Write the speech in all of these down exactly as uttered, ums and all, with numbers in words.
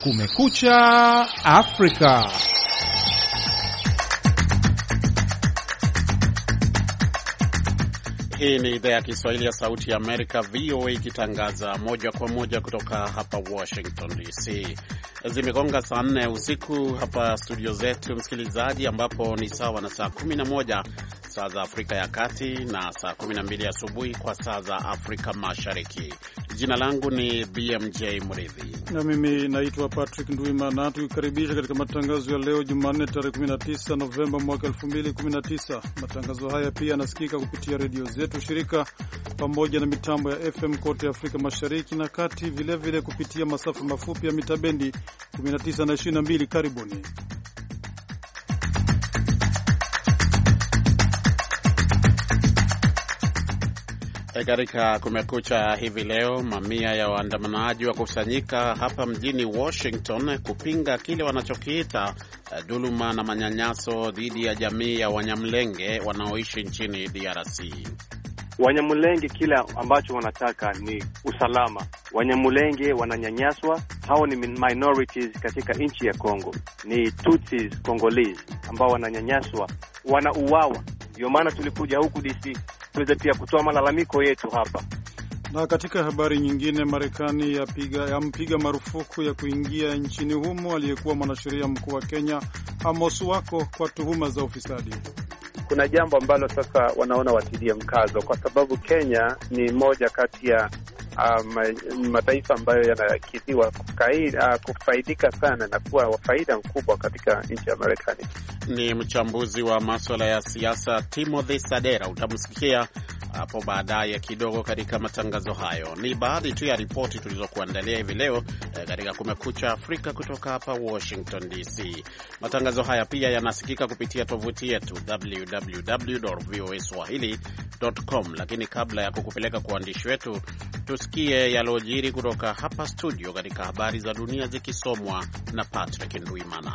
Kumekucha Afrika. Hii ni idhaa ya Kiswahili ya Sauti ya Amerika, V O A, ikitangaza moja kwa moja kutoka hapa Washington D C. Zimegonga saa nne usiku hapa studio zetu, msikilizaji, ambapo ni sawa na saa kumi na moja saa za Afrika ya Kati na saa kumi na mbili asubuhi kwa saa za Afrika Mashariki. Jina langu ni B M J Mridhi na mimi naitwa Patrick Ndwimana. Tukikaribisha katika matangazo ya leo Jumanne tarehe kumi na tisa Novemba mwaka elfu mbili kumi na tisa. Matangazo haya pia yanasikika kupitia redio zetu shirika pamoja na mitambo ya F M kote Afrika Mashariki na Kati, vile vile kupitia masafa mafupi ya mitabendi kumi na tisa na ishirini na mbili. Karibuni. Katika Kumekucha hivi leo, mamia ya waandamanaji wakusanyika hapa mjini Washington kupinga kile wanachokiita dhuluma na manyanyaso dhidi ya jamii ya Wanyamulenge wanaoishi nchini D R C. Wanyamulenge kile ambacho wanataka ni usalama. Wanyamulenge wananyanyaswa, hao ni minorities katika nchi ya Kongo. Ni Tutsis Congolese ambao wananyanyaswa, wanauawa. Ndio maana tulikuja huku D C tuweze pia kutoa malalamiko yetu hapa. Na katika habari nyingine, Marekani yapiga yampiga marufuku ya kuingia nchini humo aliyekuwa mwanasheria mkuu wa Kenya Amos Wako kwa tuhuma za ufisadi. Kuna jambo ambalo sasa wanaona watilie mkazo, kwa sababu Kenya ni moja kati ya um, mataifa ambayo yanakidhiwa kufaidika sana na kuwa wafaida mkubwa katika nchi ya Marekani. Ni mchambuzi wa masuala ya siasa Timothy Sadera, utamsikia hapo baadaye kidogo katika matangazo hayo. Ni baadhi tu ya ripoti tulizokuandalia hivi leo katika Kumekucha Afrika kutoka hapa Washington D C. Matangazo haya pia yanasikika kupitia tovuti yetu w w w dot v o a swahili dot com, lakini kabla ya kukupeleka kwa waandishi wetu, tusikie yalojiri kutoka hapa studio katika habari za dunia zikisomwa na Patrick Ndwimana.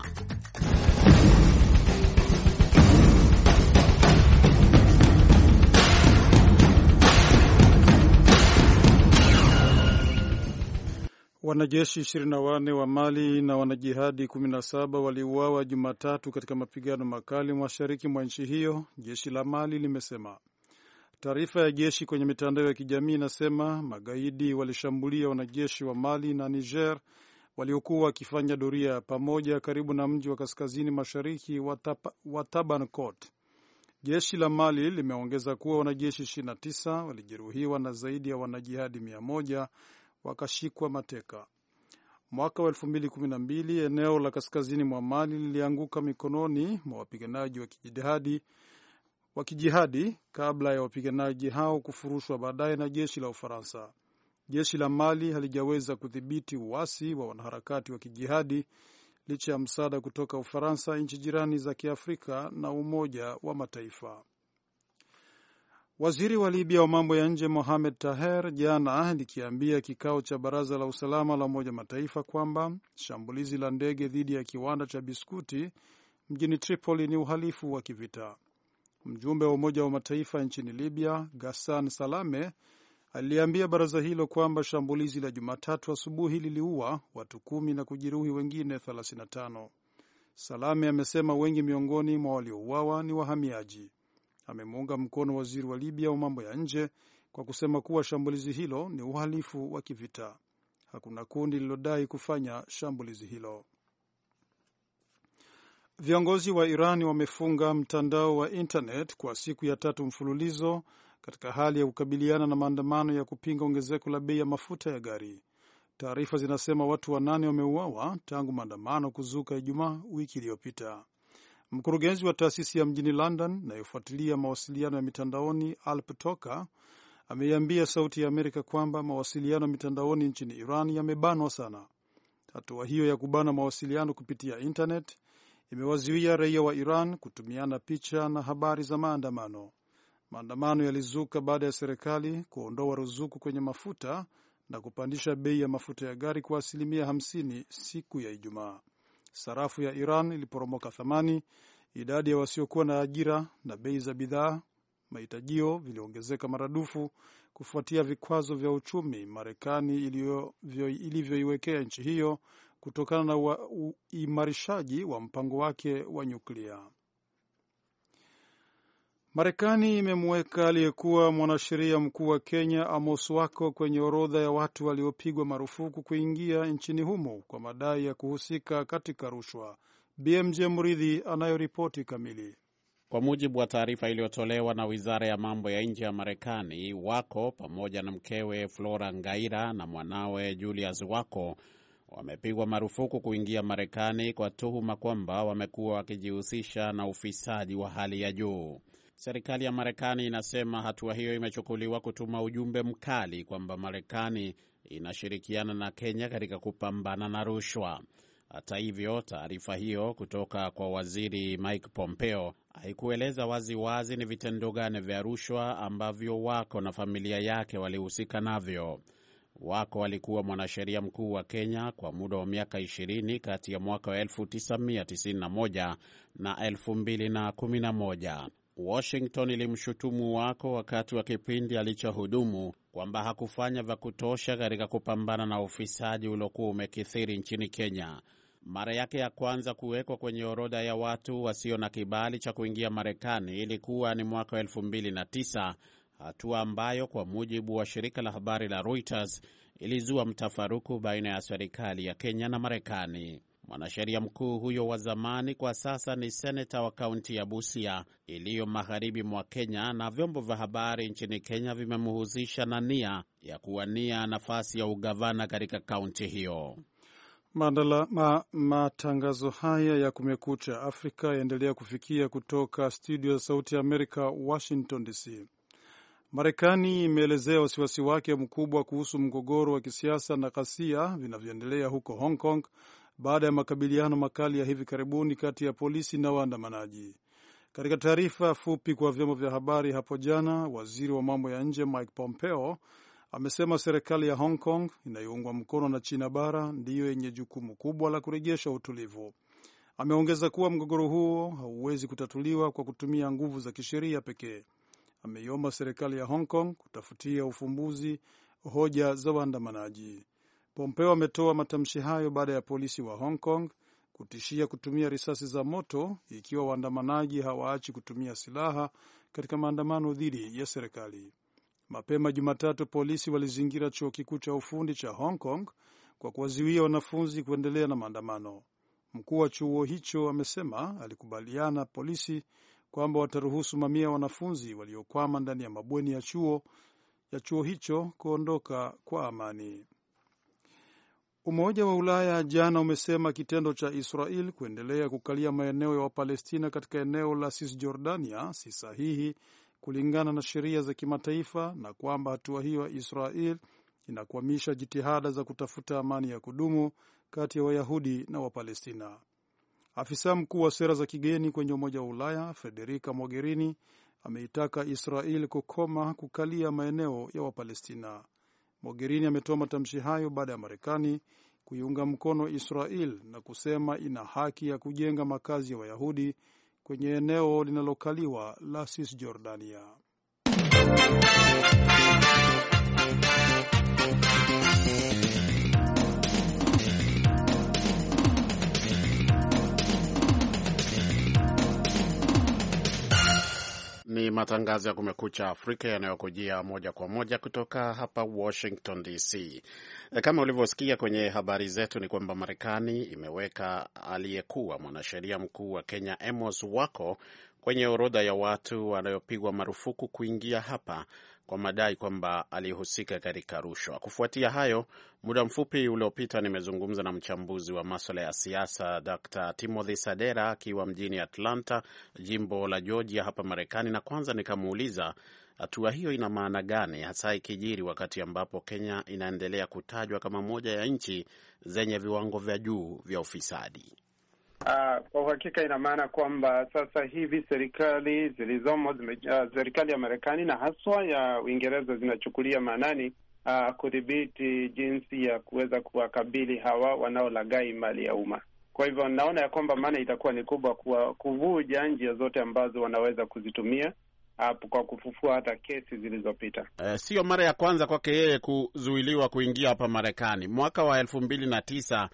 Wanajeshi ishirini na wanne wa Mali na wanajihadi kumi na saba waliuawa Jumatatu katika mapigano makali mashariki mwa nchi hiyo, jeshi la Mali limesema. Taarifa ya jeshi kwenye mitandao ya kijamii inasema magaidi walishambulia wanajeshi wa Mali na Niger waliokuwa wakifanya doria pamoja karibu na mji wa kaskazini mashariki wa Tabankot. Jeshi la Mali limeongeza kuwa wanajeshi ishirini na tisa walijeruhiwa na zaidi ya wanajihadi mia moja wakashikwa mateka. Mwaka wa elfu mbili kumi na mbili eneo la kaskazini mwa Mali lilianguka mikononi mwa wapiganaji wa kijihadi wa kijihadi kabla ya wapiganaji hao kufurushwa baadaye na jeshi la Ufaransa. Jeshi la Mali halijaweza kudhibiti uasi wa wanaharakati wa kijihadi licha ya msaada kutoka Ufaransa, nchi jirani za Kiafrika na Umoja wa Mataifa. Waziri wa Libya wa mambo ya nje Mohamed Taher jana likiambia kikao cha Baraza la Usalama la Umoja Mataifa kwamba shambulizi la ndege dhidi ya kiwanda cha biskuti mjini Tripoli ni uhalifu wa kivita. Mjumbe wa Umoja wa Mataifa nchini Libya Ghassan Salame aliambia baraza hilo kwamba shambulizi la Jumatatu asubuhi liliua watu kumi na kujeruhi wengine thelathini na tano. Salame amesema wengi miongoni mwa waliouawa ni wahamiaji. Amemuunga mkono waziri wa Libya wa mambo ya nje kwa kusema kuwa shambulizi hilo ni uhalifu wa kivita. Hakuna kundi lilodai kufanya shambulizi hilo. Viongozi wa Iran wamefunga mtandao wa internet kwa siku ya tatu mfululizo katika hali ya kukabiliana na maandamano ya kupinga ongezeko la bei ya mafuta ya gari. Taarifa zinasema watu wanane wameuawa tangu maandamano kuzuka Ijumaa wiki iliyopita. Mkurugenzi wa taasisi ya mjini London inayofuatilia mawasiliano ya mitandaoni Alp Toka ameiambia Sauti ya Amerika kwamba mawasiliano mitandaoni nchini Iran yamebanwa sana. Hatua hiyo ya kubana mawasiliano kupitia internet imewazuia raia wa Iran kutumiana picha na habari za maandamano. Maandamano yalizuka baada ya serikali kuondoa ruzuku kwenye mafuta na kupandisha bei ya mafuta ya gari kwa asilimia hamsini siku ya Ijumaa. Sarafu ya Iran iliporomoka thamani, idadi ya wasiokuwa na ajira na bei za bidhaa mahitajio viliongezeka maradufu kufuatia vikwazo vya uchumi Marekani ilivyoiwekea nchi hiyo kutokana na uimarishaji wa mpango wake wa nyuklia. Marekani imemweka aliyekuwa mwanasheria mkuu wa Kenya Amos Wako kwenye orodha ya watu waliopigwa marufuku kuingia nchini humo kwa madai ya kuhusika katika rushwa. B M J Mridhi anayoripoti kamili. Kwa mujibu wa taarifa iliyotolewa na Wizara ya Mambo ya Nje ya Marekani, Wako pamoja na mkewe Flora Ngaira na mwanawe Julius Wako wamepigwa marufuku kuingia Marekani kwa tuhuma kwamba wamekuwa wakijihusisha na ufisadi wa hali ya juu. Serikali ya Marekani inasema hatua hiyo imechukuliwa kutuma ujumbe mkali kwamba Marekani inashirikiana na Kenya katika kupambana na rushwa. Hata hivyo, taarifa hiyo kutoka kwa Waziri Mike Pompeo haikueleza wazi wazi ni vitendo gani vya rushwa ambavyo Wako na familia yake walihusika navyo. Wako alikuwa mwanasheria mkuu wa Kenya kwa muda wa miaka ishirini kati ya mwaka wa elfu tisa mia tisini na moja na elfu mbili na kumi na moja. Washington ilimshutumu Wako wakati wa kipindi alichohudumu kwamba hakufanya vya kutosha katika kupambana na ufisadi uliokuwa umekithiri nchini Kenya. Mara yake ya kwanza kuwekwa kwenye orodha ya watu wasio na kibali cha kuingia Marekani ilikuwa ni mwaka wa elfu mbili na tisa, hatua ambayo kwa mujibu wa shirika la habari la Reuters ilizua mtafaruku baina ya serikali ya Kenya na Marekani. Mwanasheria mkuu huyo wa zamani kwa sasa ni seneta wa kaunti ya Busia iliyo magharibi mwa Kenya, na vyombo vya habari nchini Kenya vimemhusisha na nia ya kuwania nafasi ya ugavana katika kaunti hiyo. Mandala, ma, matangazo haya ya Kumekucha Afrika yaendelea kufikia kutoka studio ya Sauti ya Amerika, Washington D C. Marekani imeelezea wasiwasi wake mkubwa kuhusu mgogoro wa kisiasa na ghasia vinavyoendelea huko Hong Kong baada ya makabiliano makali ya hivi karibuni kati ya polisi na waandamanaji. Katika taarifa fupi kwa vyombo vya habari hapo jana, waziri wa mambo ya nje Mike Pompeo amesema serikali ya Hong Kong inayoungwa mkono na China bara ndiyo yenye jukumu kubwa la kurejesha utulivu. Ameongeza kuwa mgogoro huo hauwezi kutatuliwa kwa kutumia nguvu za kisheria pekee. Ameiomba serikali ya Hong Kong kutafutia ufumbuzi hoja za waandamanaji. Pompeo ametoa matamshi hayo baada ya polisi wa Hong Kong kutishia kutumia risasi za moto ikiwa waandamanaji hawaachi kutumia silaha katika maandamano dhidi ya serikali. Mapema Jumatatu, polisi walizingira chuo kikuu cha ufundi cha Hong Kong kwa kuwazuia wanafunzi kuendelea na maandamano. Mkuu wa chuo hicho amesema alikubaliana polisi kwamba wataruhusu mamia ya wanafunzi waliokwama ndani ya mabweni ya chuo ya chuo hicho kuondoka kwa amani. Umoja wa Ulaya jana umesema kitendo cha Israel kuendelea kukalia maeneo ya Wapalestina katika eneo la Cisjordania si sahihi kulingana na sheria za kimataifa na kwamba hatua hiyo ya Israel inakwamisha jitihada za kutafuta amani ya kudumu kati ya Wayahudi na Wapalestina. Afisa mkuu wa sera za kigeni kwenye Umoja wa Ulaya Federica Mogherini ameitaka Israel kukoma kukalia maeneo ya Wapalestina. Mogherini ametoa matamshi hayo baada ya Marekani kuiunga mkono Israel na kusema ina haki ya kujenga makazi ya Wayahudi kwenye eneo linalokaliwa la Cisjordania. Ni matangazo ya Kumekucha Afrika yanayokujia moja kwa moja kutoka hapa Washington D C. Kama ulivyosikia kwenye habari zetu ni kwamba Marekani imeweka aliyekuwa mwanasheria mkuu wa Kenya Amos Wako kwenye orodha ya watu wanayopigwa marufuku kuingia hapa kwa madai kwamba alihusika katika rushwa. Kufuatia hayo, muda mfupi uliopita nimezungumza na mchambuzi wa masuala ya siasa Doctor Timothy Sadera akiwa mjini Atlanta, jimbo la Georgia hapa Marekani, na kwanza nikamuuliza hatua hiyo ina maana gani hasa ikijiri wakati ambapo Kenya inaendelea kutajwa kama moja ya nchi zenye viwango vya juu vya ufisadi. Uh, kwa uhakika ina maana kwamba sasa hivi serikali zilizomo zime, uh, serikali ya Marekani na haswa ya Uingereza zinachukulia maanani uh, kudhibiti jinsi ya kuweza kuwakabili hawa wanaolaghai mali ya umma. Kwa hivyo naona ya kwamba maana itakuwa ni kubwa kwa kuvuja njia zote ambazo wanaweza kuzitumia uh, kwa kufufua hata kesi zilizopita. Uh, sio mara ya kwanza kwake yeye kuzuiliwa kuingia hapa Marekani. Mwaka wa elfu mbili na tisa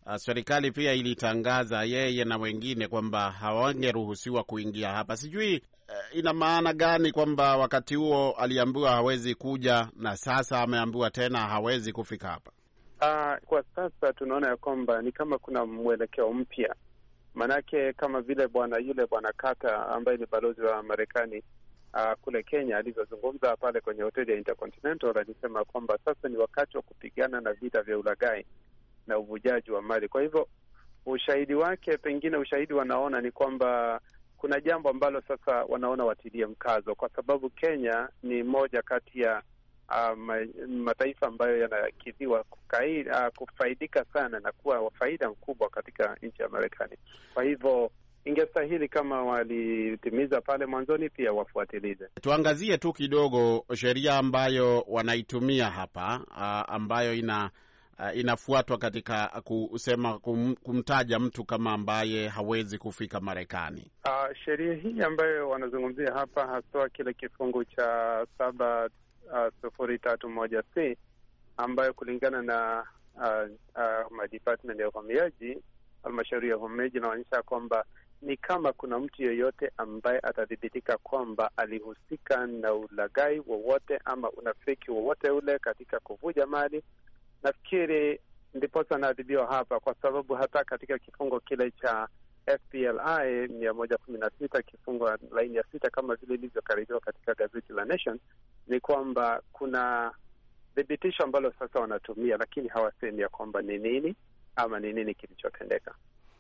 uh, serikali pia ilitangaza yeye na wengine kwamba hawangeruhusiwa kuingia hapa. Sijui uh, ina maana gani kwamba wakati huo aliambiwa hawezi kuja na sasa ameambiwa tena hawezi kufika hapa? Uh, kwa sasa tunaona ya kwamba ni kama kuna mwelekeo mpya. Manake kama vile bwana yule bwana Carter ambaye ni balozi wa Marekani uh, kule Kenya alivyozungumza pale kwenye hoteli ya Intercontinental, alisema kwamba sasa ni wakati wa kupigana na vita vya ulaghai na uvujaji wa mali. Kwa hivyo ushahidi wake, pengine ushahidi wanaona ni kwamba kuna jambo ambalo sasa wanaona watilie mkazo, kwa sababu Kenya ni moja kati ya uh, mataifa ambayo yanakidhiwa uh, kufaidika sana na kuwa wafaida mkubwa katika nchi ya Marekani. Kwa hivyo ingestahili kama walitimiza pale mwanzoni pia wafuatilize. Tuangazie tu kidogo sheria ambayo wanaitumia hapa uh, ambayo ina uh, inafuatwa katika kusema kum, kumtaja mtu kama ambaye hawezi kufika Marekani. Uh, sheria hii ambayo wanazungumzia hapa haswa kile kifungu cha saba uh, sufuri tatu moja C ambayo kulingana na uh, uh, department ya uhamiaji, halmashauri ya uhamiaji, inaonyesha kwamba ni kama kuna mtu yeyote ambaye atadhibitika kwamba alihusika na ulaghai wowote ama unafiki wowote ule katika kuvuja mali, nafikiri ndiposa anaadhibiwa hapa, kwa sababu hata katika kifungo kile cha F P L I mia moja kumi na sita kifungo laini ya sita kama vile ilivyokaririwa katika gazeti la Nation, ni kwamba kuna thibitisho ambalo sasa wanatumia, lakini hawasemi ya kwamba ni nini ama ni nini kilichotendeka.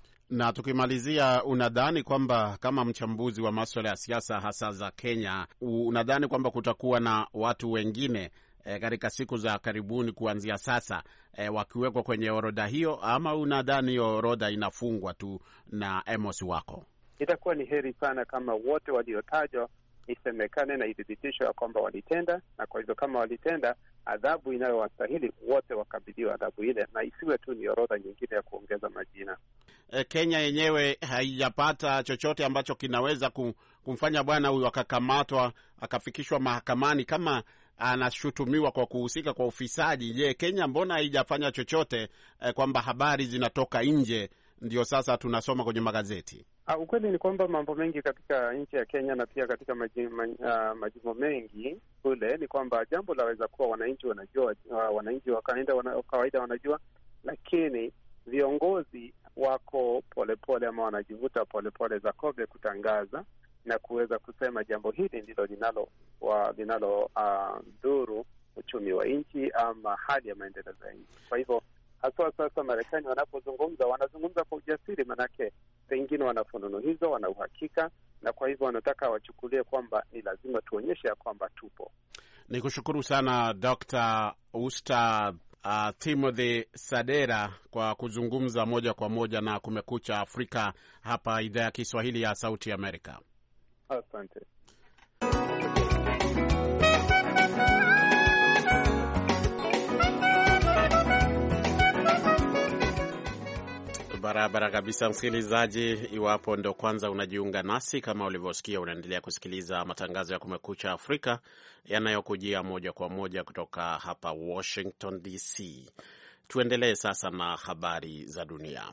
Na tukimalizia, unadhani kwamba kama mchambuzi wa masuala ya siasa hasa za Kenya, unadhani kwamba kutakuwa na watu wengine e, katika siku za karibuni kuanzia sasa e, wakiwekwa kwenye orodha hiyo, ama unadhani hiyo orodha inafungwa tu na Amos Wako? Itakuwa ni heri sana kama wote waliotajwa isemekane na idhibitisho ya kwamba walitenda, na kwa hivyo kama walitenda, adhabu inayowastahili wote wakabidhiwa adhabu ile, na isiwe tu ni orodha nyingine ya kuongeza majina. E, Kenya yenyewe haijapata chochote ambacho kinaweza kumfanya bwana huyu akakamatwa akafikishwa mahakamani kama anashutumiwa kwa kuhusika kwa ufisadi. Je, Kenya mbona haijafanya chochote e, kwamba habari zinatoka nje ndio sasa tunasoma kwenye magazeti? Uh, ukweli ni kwamba mambo mengi katika nchi ya Kenya na pia katika majimbo, uh, majimbo mengi kule ni kwamba jambo laweza kuwa wananchi wanajua, uh, wananchi wa kawaida wana, kawaida wanajua, lakini viongozi wako polepole ama wanajivuta polepole za kobe kutangaza na kuweza kusema jambo hili ndilo linalo wa linalo uh, dhuru uchumi wa nchi ama hali ya maendeleo ya nchi. Kwa hivyo haswa sasa Marekani wanapozungumza wanazungumza kwa ujasiri, manake pengine wana fununu hizo, wana uhakika, na kwa hivyo wanataka wachukulie kwamba ni lazima tuonyeshe ya kwamba tupo. Nikushukuru sana Doctor Ustadh uh, Timothy Sadera kwa kuzungumza moja kwa moja na Kumekucha Afrika hapa idhaa ya Kiswahili ya Sauti ya Amerika. Asante. Barabara kabisa, msikilizaji. Iwapo ndo kwanza unajiunga nasi, kama ulivyosikia, unaendelea kusikiliza matangazo ya Kumekucha Afrika yanayokujia moja kwa moja kutoka hapa Washington D C. Tuendelee sasa na habari za dunia.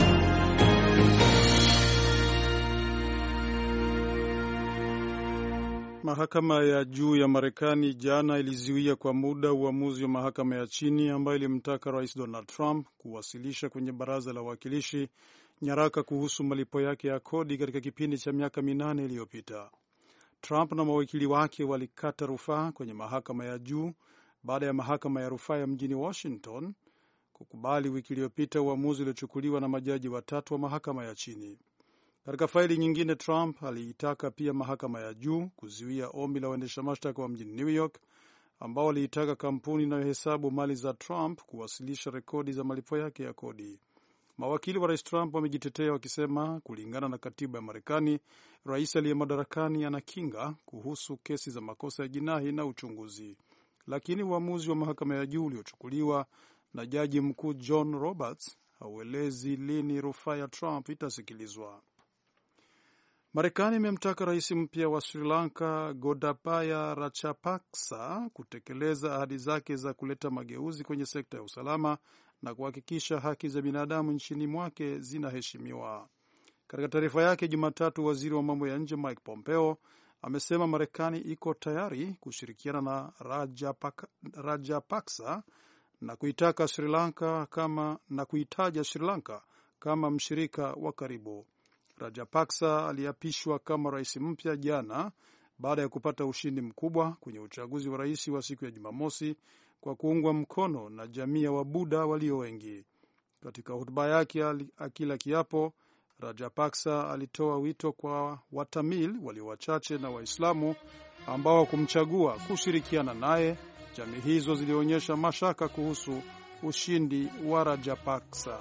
Mahakama ya juu ya Marekani jana ilizuia kwa muda uamuzi wa mahakama ya chini ambayo ilimtaka Rais Donald Trump kuwasilisha kwenye baraza la wawakilishi nyaraka kuhusu malipo yake ya kodi katika kipindi cha miaka minane iliyopita. Trump na mawakili wake walikata rufaa kwenye mahakama ya juu baada ya mahakama ya rufaa ya mjini Washington kukubali wiki iliyopita uamuzi uliochukuliwa na majaji watatu wa mahakama ya chini. Katika faili nyingine, Trump aliitaka pia mahakama ya juu kuzuia ombi la waendesha mashtaka wa mjini New York ambao waliitaka kampuni inayohesabu mali za Trump kuwasilisha rekodi za malipo yake ya kodi. Mawakili wa Rais Trump wamejitetea wakisema kulingana na katiba ya Marekani, rais aliye madarakani ana kinga kuhusu kesi za makosa ya jinai na uchunguzi. Lakini uamuzi wa mahakama ya juu uliochukuliwa na jaji mkuu John Roberts hauelezi lini rufaa ya Trump itasikilizwa. Marekani imemtaka rais mpya wa Sri Lanka Gotabaya Rajapaksa kutekeleza ahadi zake za kuleta mageuzi kwenye sekta ya usalama na kuhakikisha haki za binadamu nchini mwake zinaheshimiwa. Katika taarifa yake Jumatatu, waziri wa mambo ya nje Mike Pompeo amesema Marekani iko tayari kushirikiana na Rajapaksa Rajapaksa na kuitaka Sri Lanka kama na kuitaja Sri Lanka kama mshirika wa karibu. Rajapaksa aliapishwa kama rais mpya jana baada ya kupata ushindi mkubwa kwenye uchaguzi wa rais wa siku ya Jumamosi kwa kuungwa mkono na jamii ya Wabuddha walio wengi. Katika hotuba yake akila kiapo, Rajapaksa alitoa wito kwa Watamil walio wachache na Waislamu ambao kumchagua kushirikiana naye. Jamii hizo zilionyesha mashaka kuhusu ushindi wa Rajapaksa.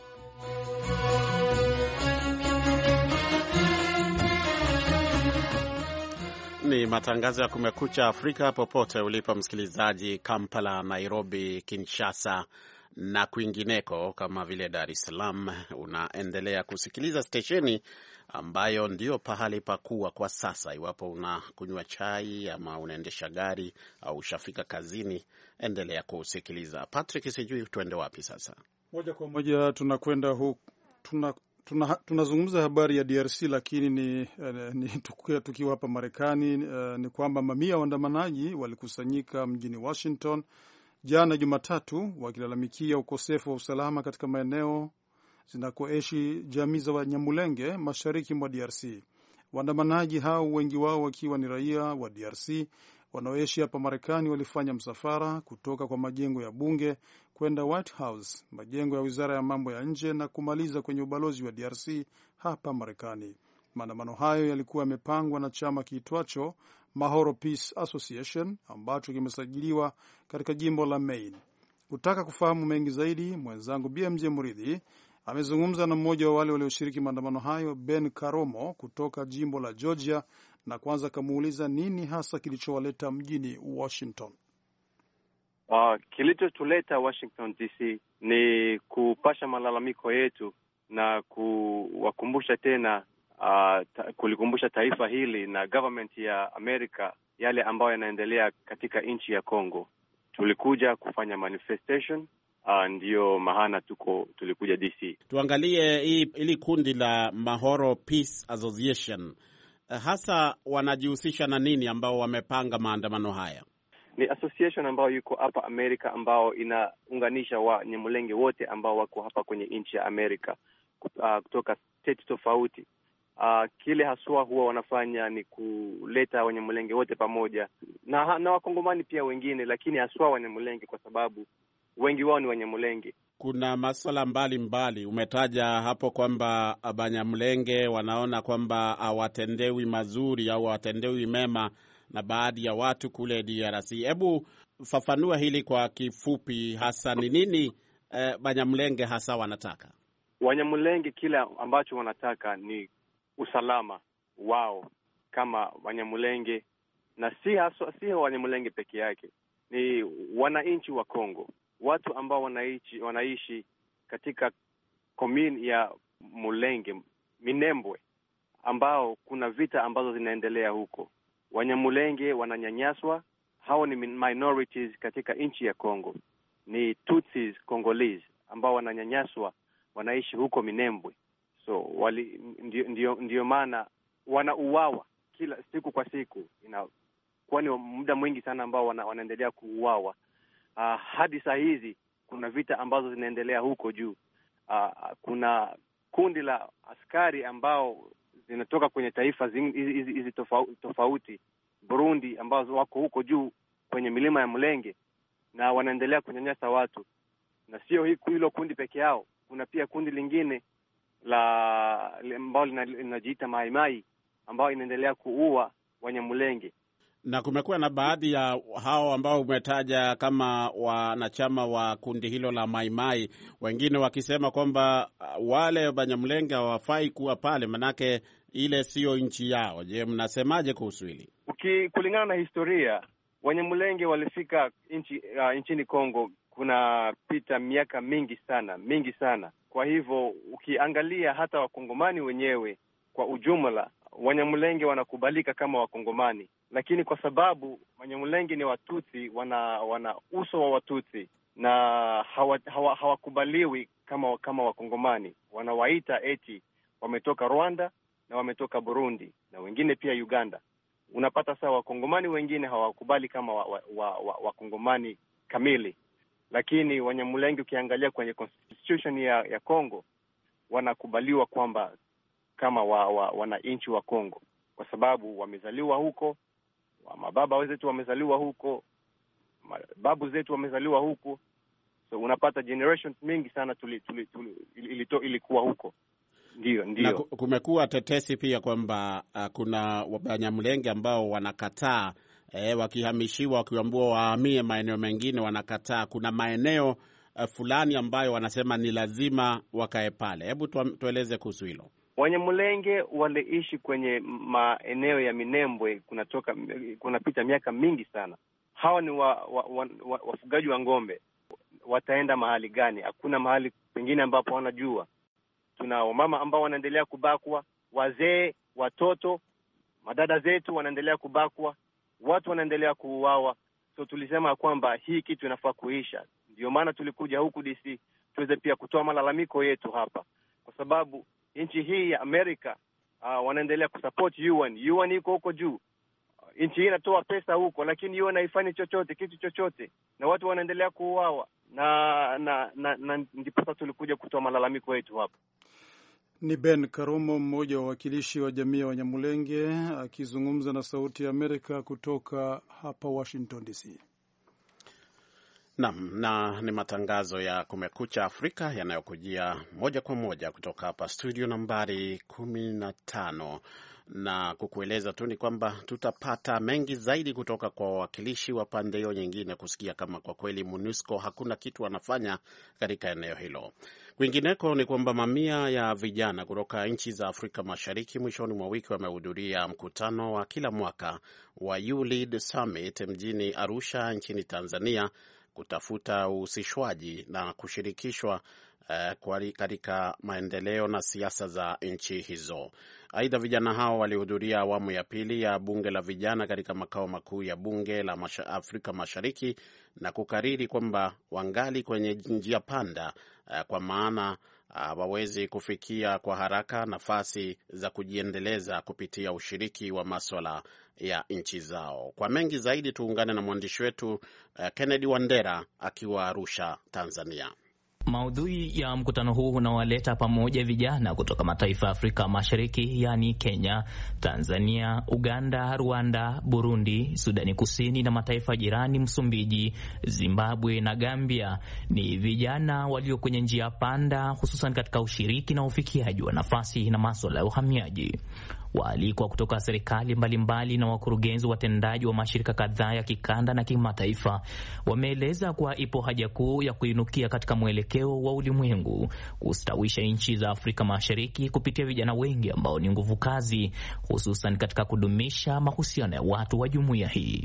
Ni matangazo ya Kumekucha Afrika popote ulipo msikilizaji, Kampala, Nairobi, Kinshasa na kwingineko kama vile Dar es Salaam. Unaendelea kusikiliza stesheni ambayo ndio pahali pakuwa kwa sasa. Iwapo unakunywa chai ama unaendesha gari au ushafika kazini, endelea kusikiliza. Patrick, sijui tuende wapi sasa? Moja kwa moja tunakwenda huku tuna tunazungumza tuna habari ya D R C, lakini ni, ni tukiwa hapa Marekani. Ni kwamba mamia waandamanaji walikusanyika mjini Washington jana Jumatatu wakilalamikia ukosefu wa usalama katika maeneo zinakoishi jamii za Wanyamulenge mashariki mwa D R C. Waandamanaji hao, wengi wao wakiwa ni raia wa D R C wanaoishi hapa Marekani, walifanya msafara kutoka kwa majengo ya bunge kwenda White House, majengo ya wizara ya mambo ya nje, na kumaliza kwenye ubalozi wa D R C hapa Marekani. Maandamano hayo yalikuwa yamepangwa na chama kiitwacho Mahoro Peace Association ambacho kimesajiliwa katika jimbo la Maine. Kutaka kufahamu mengi zaidi, mwenzangu B M J Muridhi amezungumza na mmoja wa wale walioshiriki maandamano hayo, Ben Karomo kutoka jimbo la Georgia, na kwanza kamuuliza nini hasa kilichowaleta mjini Washington. Uh, kilichotuleta Washington D C ni kupasha malalamiko yetu na kuwakumbusha tena uh, ta, kulikumbusha taifa hili na government ya Amerika yale ambayo yanaendelea katika nchi ya Kongo. Tulikuja kufanya manifestation, uh, ndio maana tuko tulikuja D C. Tuangalie hii ili kundi la Mahoro Peace Association, hasa wanajihusisha na nini ambao wamepanga maandamano haya? Ni association ambayo yuko hapa Amerika, ambao inaunganisha Wanyamulenge wote ambao wako hapa kwenye nchi ya Amerika uh, kutoka state tofauti. Uh, kile haswa huwa wanafanya ni kuleta Wanyamulenge wote pamoja na, na Wakongomani pia wengine, lakini haswa Wanyamulenge kwa sababu wengi wao ni Wanyamulenge. Kuna masuala mbalimbali umetaja hapo kwamba Wanyamulenge wanaona kwamba hawatendewi mazuri au hawatendewi mema na baadhi ya watu kule D R C. Hebu fafanua hili kwa kifupi, hasa ni nini eh, Wanyamulenge hasa wanataka? Wanyamulenge kila ambacho wanataka ni usalama wao kama Wanyamulenge, na si haswa si Wanyamulenge peke yake, ni wananchi wa Kongo, watu ambao wanaishi wanaishi katika commune ya Mulenge Minembwe, ambao kuna vita ambazo zinaendelea huko. Wanyamulenge wananyanyaswa. Hao ni minorities katika nchi ya Kongo, ni Tutsis Congolese ambao wananyanyaswa, wanaishi huko Minembwe. So wali ndio ndio, ndio maana wanauawa kila siku kwa siku, ina kwani muda mwingi sana ambao wana, wanaendelea kuuawa. Uh, hadi saa hizi kuna vita ambazo zinaendelea huko juu. Uh, kuna kundi la askari ambao zinatoka kwenye taifa hizi hizi tofauti, tofauti Burundi, ambao wako huko juu kwenye milima ya Mulenge na wanaendelea kunyanyasa watu. Na sio hilo kundi peke yao, kuna pia kundi lingine la ambao linajiita Mai Mai ambao inaendelea kuua Wanyamulenge. Na kumekuwa na baadhi ya hao ambao umetaja kama wanachama wa kundi hilo la Mai Mai, wengine wakisema kwamba wale Wanyamulenge hawafai kuwa pale manake ile sio nchi yao. Je, mnasemaje kuhusu hili? Kulingana na historia, Wanyamulenge walifika nchi uh, nchini Kongo kuna pita miaka mingi sana, mingi sana. Kwa hivyo ukiangalia hata Wakongomani wenyewe kwa ujumla, Wanyamulenge wanakubalika kama Wakongomani, lakini kwa sababu Wanyamulenge ni Watutsi, wana wana uso wa Watutsi na hawakubaliwi hawa, hawa kama kama Wakongomani. Wanawaita eti wametoka Rwanda na wametoka Burundi na wengine pia Uganda. Unapata sawa Wakongomani wengine hawakubali kama Wakongomani wa, wa, wa kamili, lakini Wanyamulenge ukiangalia kwenye constitution ya ya Kongo wanakubaliwa kwamba kama wa, wa, wananchi wa Kongo, kwa sababu wamezaliwa huko, wa mababa zetu wamezaliwa huko, babu zetu wamezaliwa huko. So unapata generations mingi sana tuli, tuli, tuli, ilito, ilikuwa huko. Ndio, ndio. Na kumekuwa tetesi pia kwamba uh, kuna Wanyamulenge ambao wanakataa eh, wakihamishiwa wakiambiwa wahamie maeneo mengine wanakataa. Kuna maeneo uh, fulani ambayo wanasema ni lazima wakae pale. Hebu tueleze kuhusu hilo. Wanyamulenge waliishi kwenye maeneo ya Minembwe kunatoka kunapita miaka mingi sana. Hawa ni wa, wa, wa, wa, wafugaji wa ng'ombe. Wataenda mahali gani? Hakuna mahali pengine ambapo wanajua. Tuna wamama ambao wanaendelea kubakwa, wazee, watoto, madada zetu wanaendelea kubakwa, watu wanaendelea kuuawa. So tulisema kwamba hii kitu inafaa kuisha. Ndio maana tulikuja huku D C tuweze pia kutoa malalamiko yetu hapa, kwa sababu nchi hii ya Amerika uh, wanaendelea kusupport U N. U N iko huko juu. Nchi hii inatoa pesa huko, lakini U N haifanyi chochote, kitu chochote, na watu wanaendelea kuuawa. Na na na, na ndipo tulikuja kutoa malalamiko yetu hapa. Ni Ben Karumo, mmoja wa wakilishi wa jamii ya Wanyamulenge akizungumza na Sauti ya Amerika kutoka hapa Washington D C. Naam, na ni matangazo ya Kumekucha Afrika yanayokujia moja kwa moja kutoka hapa studio nambari kumi na tano. Na kukueleza tu ni kwamba tutapata mengi zaidi kutoka kwa wawakilishi wa pande hiyo nyingine kusikia kama kwa kweli MONUSCO hakuna kitu wanafanya katika eneo hilo. Kwingineko ni kwamba mamia ya vijana kutoka nchi za Afrika Mashariki mwishoni mwa wiki wamehudhuria mkutano wa kila mwaka wa U Lead Summit mjini Arusha nchini Tanzania kutafuta uhusishwaji na kushirikishwa uh, katika maendeleo na siasa za nchi hizo. Aidha, vijana hao walihudhuria awamu ya pili ya bunge la vijana katika makao makuu ya bunge la Masha, Afrika Mashariki na kukariri kwamba wangali kwenye njia panda uh, kwa maana hawawezi uh, kufikia kwa haraka nafasi za kujiendeleza kupitia ushiriki wa masuala ya nchi zao. Kwa mengi zaidi tuungane na mwandishi wetu uh, Kennedy Wandera akiwa Arusha, Tanzania. Maudhui ya mkutano huu unawaleta pamoja vijana kutoka mataifa ya Afrika Mashariki, yani Kenya, Tanzania, Uganda, Rwanda, Burundi, Sudani Kusini na mataifa jirani Msumbiji, Zimbabwe na Gambia. Ni vijana walio kwenye njia panda, hususan katika ushiriki na ufikiaji wa nafasi na masuala ya uhamiaji. Waalikwa kutoka serikali mbalimbali na wakurugenzi watendaji wa mashirika kadhaa ya kikanda na kimataifa wameeleza kuwa ipo haja kuu ya kuinukia katika mwelekeo wa ulimwengu kustawisha nchi za Afrika Mashariki kupitia vijana wengi ambao ni nguvu kazi, hususan katika kudumisha mahusiano ya watu wa jumuiya hii.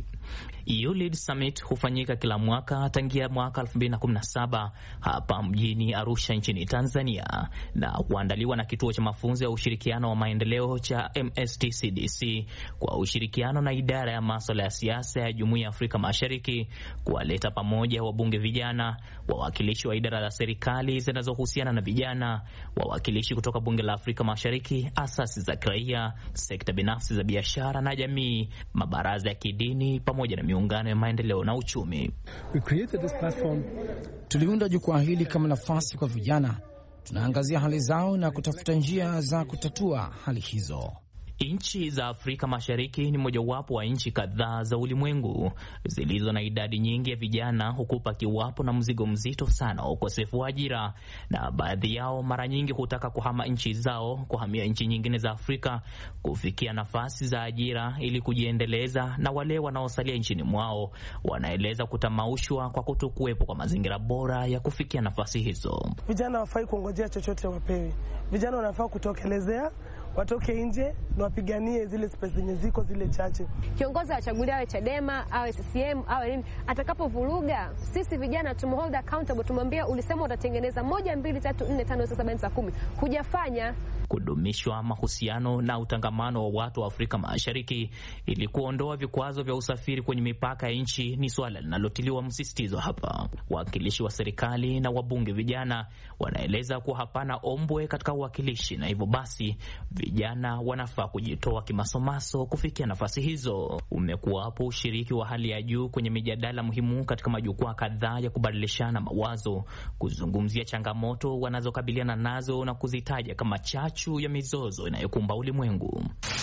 U Lead Summit hufanyika kila mwaka tangia mwaka elfu mbili na kumi na saba hapa mjini Arusha nchini Tanzania na huandaliwa na kituo cha mafunzo ya ushirikiano wa maendeleo cha M S T C D C kwa ushirikiano na idara ya masuala ya siasa ya Jumuiya ya Afrika Mashariki kuwaleta pamoja wabunge vijana, wawakilishi wa idara za serikali zinazohusiana na vijana, wawakilishi kutoka bunge la Afrika Mashariki, asasi za kiraia, sekta binafsi za biashara na jamii, mabaraza ya kidini pamoja na miungano ya maendeleo na uchumi. We created this platform. Tuliunda jukwaa hili kama nafasi kwa vijana. Tunaangazia hali zao na kutafuta njia za kutatua hali hizo. Nchi za Afrika Mashariki ni mojawapo wa nchi kadhaa za ulimwengu zilizo na idadi nyingi ya vijana, huku pakiwapo na mzigo mzito sana wa ukosefu wa ajira, na baadhi yao mara nyingi hutaka kuhama nchi zao kuhamia nchi nyingine za Afrika kufikia nafasi za ajira ili kujiendeleza, na wale wanaosalia nchini mwao wanaeleza kutamaushwa kwa kutokuwepo kwa mazingira bora ya kufikia nafasi hizo. Vijana hawafai kuongojea chochote wapewe. Vijana wanafaa kutokelezea, watoke nje na wapiganie zile space zenye ziko zile chache. Kiongozi achaguliwe awe Chadema, awe C C M, awe nini, atakapovuruga sisi vijana tumhold accountable, tumwambia ulisema utatengeneza moja mbili tatu nne tano sita saba kumi, hujafanya. Kudumishwa mahusiano na utangamano wa watu wa Afrika Mashariki ili kuondoa vikwazo vya usafiri kwenye mipaka ya nchi ni swala linalotiliwa msisitizo hapa. Wakilishi wa serikali na wabunge vijana wanaeleza kuwa hapana ombwe katika uwakilishi, na hivyo basi vijana wanafaa kujitoa kimasomaso kufikia nafasi hizo. Umekuwa hapo ushiriki wa hali ya juu kwenye mijadala muhimu katika majukwaa kadhaa ya kubadilishana mawazo, kuzungumzia changamoto wanazokabiliana nazo na kuzitaja kama chachu ya mizozo inayokumba ulimwengu.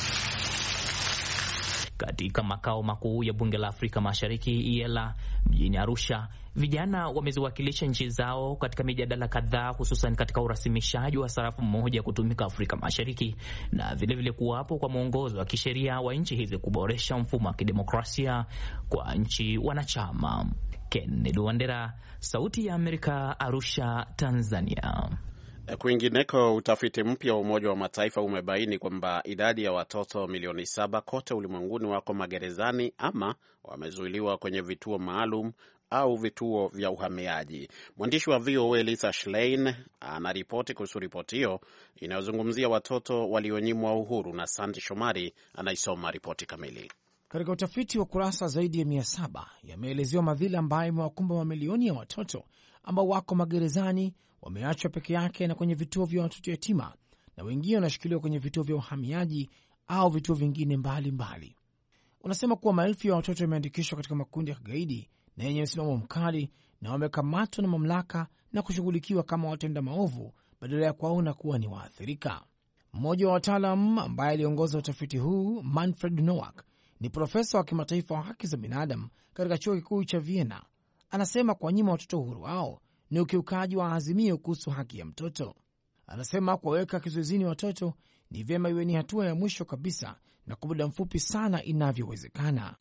Katika makao makuu ya bunge la Afrika Mashariki I E L A mjini Arusha, vijana wameziwakilisha nchi zao katika mijadala kadhaa, hususan katika urasimishaji wa sarafu moja kutumika Afrika Mashariki, na vile vile kuwapo kwa mwongozo wa kisheria wa nchi hizi kuboresha mfumo wa kidemokrasia kwa nchi wanachama. Kennedy Wandera, Sauti ya Amerika, Arusha, Tanzania. Kwingineko, utafiti mpya wa Umoja wa Mataifa umebaini kwamba idadi ya watoto milioni saba kote ulimwenguni wako magerezani ama wamezuiliwa kwenye vituo maalum au vituo vya uhamiaji. Mwandishi wa V O A Lisa Schlein anaripoti kuhusu ripoti hiyo inayozungumzia watoto walionyimwa uhuru, na Sandy Shomari anaisoma ripoti kamili. Katika utafiti wa kurasa zaidi ya mia saba yameelezewa madhila ambayo imewakumba mamilioni ya watoto ambao wako magerezani, wameachwa peke yake na kwenye vituo vya watoto yatima, na wengine wanashikiliwa kwenye vituo vya uhamiaji au vituo vingine mbalimbali. Unasema kuwa maelfu ya watoto wameandikishwa katika makundi ya kigaidi na yenye msimamo mkali, na wamekamatwa na mamlaka na kushughulikiwa kama watenda maovu badala ya kuwaona kuwa ni waathirika. Mmoja wa wataalam ambaye aliongoza utafiti huu, Manfred Nowak, ni profesa wa kimataifa wa haki za binadamu katika chuo kikuu cha Vienna. Anasema kuwanyima watoto uhuru wao ni ukiukaji wa azimio kuhusu haki ya mtoto. Anasema kuwaweka kizuizini watoto ni vyema iwe ni hatua ya mwisho kabisa na kwa muda mfupi sana inavyowezekana.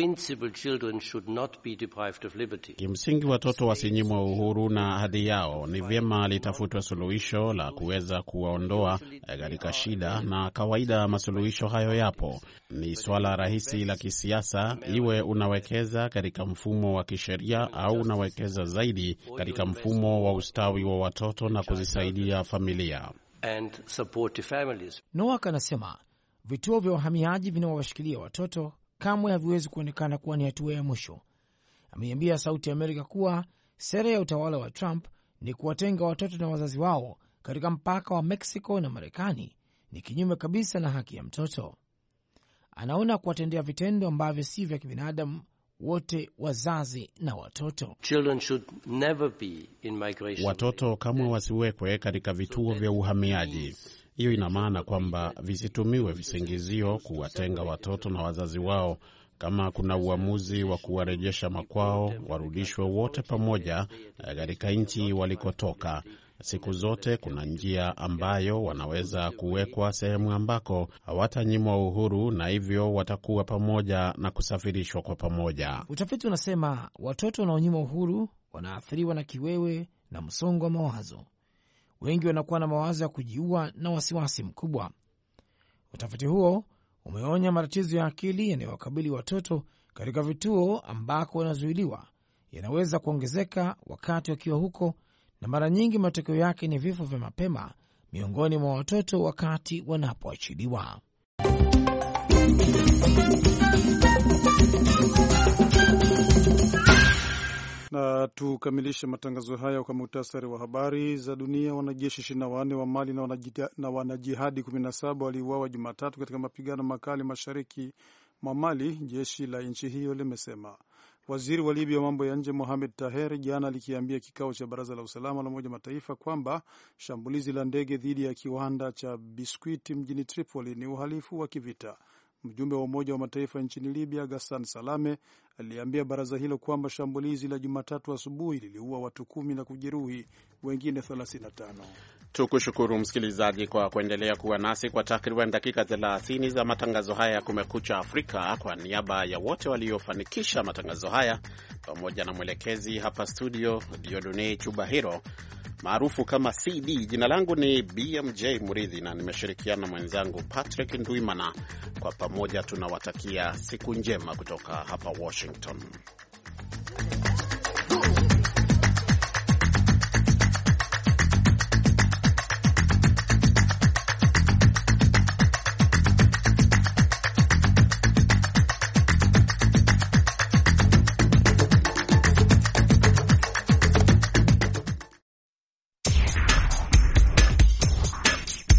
Kimsingi watoto wasinyimwe uhuru na hadhi yao. Ni vyema litafutwe suluhisho la kuweza kuwaondoa katika shida, na kawaida masuluhisho hayo yapo. Ni swala rahisi la kisiasa, iwe unawekeza katika mfumo wa kisheria au unawekeza zaidi katika mfumo wa ustawi wa watoto na kuzisaidia familia. And support families. Nowak anasema vituo vya wahamiaji vinavyowashikilia watoto kamwe haviwezi kuonekana kuwa ni hatua ya mwisho. Ameiambia Sauti ya Amerika kuwa sera ya utawala wa Trump ni kuwatenga watoto na wazazi wao katika mpaka wa Mexico na Marekani ni kinyume kabisa na haki ya mtoto. Anaona kuwatendea vitendo ambavyo si vya kibinadamu wote, wazazi na watoto. Children should never be in migration. Watoto kamwe wasiwekwe katika vituo vya uhamiaji. Hiyo ina maana kwamba visitumiwe visingizio kuwatenga watoto na wazazi wao. Kama kuna uamuzi wa kuwarejesha makwao, warudishwe wote pamoja katika nchi walikotoka. Siku zote kuna njia ambayo wanaweza kuwekwa sehemu ambako hawatanyimwa uhuru, na hivyo watakuwa pamoja na kusafirishwa kwa pamoja. Utafiti unasema watoto wanaonyimwa uhuru wanaathiriwa na kiwewe na msongo wa mawazo. Wengi wanakuwa na mawazo ya kujiua na wasiwasi mkubwa. Utafiti huo umeonya matatizo ya akili yanayowakabili watoto katika vituo ambako wanazuiliwa yanaweza kuongezeka wakati wakiwa huko, na mara nyingi matokeo yake ni vifo vya mapema miongoni mwa watoto wakati wanapoachiliwa. Na tukamilishe matangazo haya kwa muhtasari wa habari za dunia. Wanajeshi ishirini na wanne wa Mali na, na wanajihadi kumi na saba waliuawa Jumatatu katika mapigano makali mashariki mwa Mali, jeshi la nchi hiyo limesema. Waziri wa Libya wa mambo ya nje Mohamed Taher jana alikiambia kikao cha Baraza la Usalama la Umoja wa Mataifa kwamba shambulizi la ndege dhidi ya kiwanda cha biskuiti mjini Tripoli ni uhalifu wa kivita. Mjumbe wa Umoja wa Mataifa nchini Libya Ghassan Salame aliambia baraza hilo kwamba shambulizi la Jumatatu asubuhi liliua watu kumi na kujeruhi wengine thelathini na tano. Tukushukuru msikilizaji kwa kuendelea kuwa nasi kwa takriban dakika thelathini za matangazo haya ya Kumekucha Afrika. Kwa niaba ya wote waliofanikisha matangazo haya pamoja na mwelekezi hapa studio Diodone Chubahiro, maarufu kama C D. Jina langu ni B M J Muridhi na nimeshirikiana na mwenzangu Patrick Ndwimana. Kwa pamoja tunawatakia siku njema kutoka hapa Washington.